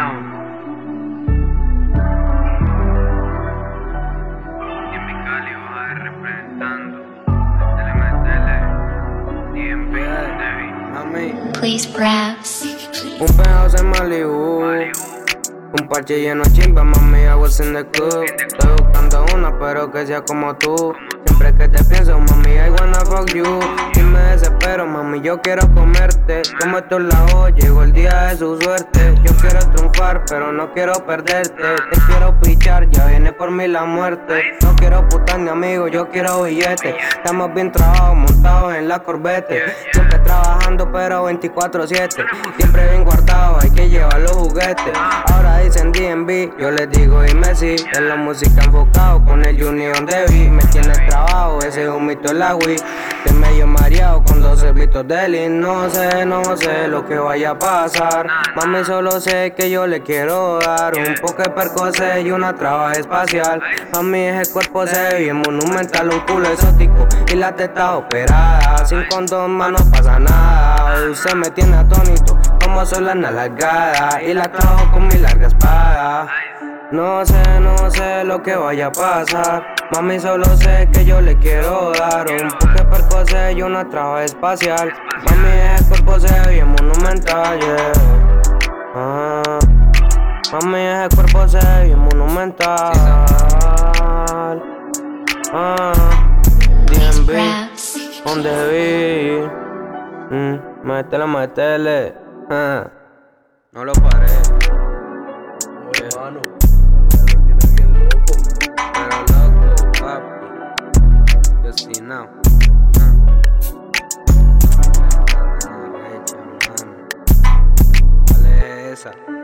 Sound. Y en mi Cali va representando. DMV, Mami, Please perhaps. un penthouse en Malibu, un parche lleno de chimba, mami, I was in the club. Estoy buscando una, pero que sea como tú. Siempre que te pienso, mami, I wanna fuck you. Y me desespero, mami, yo quiero comerte. Como esto es la olla, llegó el día de su suerte. Yo quiero triunfar, pero no quiero perderte. Te quiero pichar, ya viene por mí la muerte. No quiero putas ni amigos, yo quiero billetes. Estamos bien trabajados, montados en la Corvette. Siempre trabajando, pero 24/7. Siempre bien guardado, hay que llevar los juguetes. Ahora dicen DMV, yo les digo dime si. En la música enfocado con el Union Devi. Me tiene el trabajo, ese es un mito en la Wii. Estoy medio mareado con 12 gritos de Lin. No sé lo que vaya a pasar. Mami, solo sé que yo le quiero dar un poco de percocet y una traba espacial. Mami, ese cuerpo se ve bien monumental, un culo exótico y la teta operada. Sin condón, más no pasa nada. Usted me tiene atónito, como soy la nalgada y la trajo con mi larga espada. No sé lo que vaya a pasar. Mami, solo sé que yo le quiero dar un poco de percocet y una traba espacial. Mami, ese cuerpo se ve bien monumental, yeah. Mami, ese cuerpo se ve bien monumental. DMV, Perhaps. donde vi. Métele. No lo paré. Oye, mano, lo tiene bien loco. Pero loco, papi. Destinado. ¿Cuál es esa?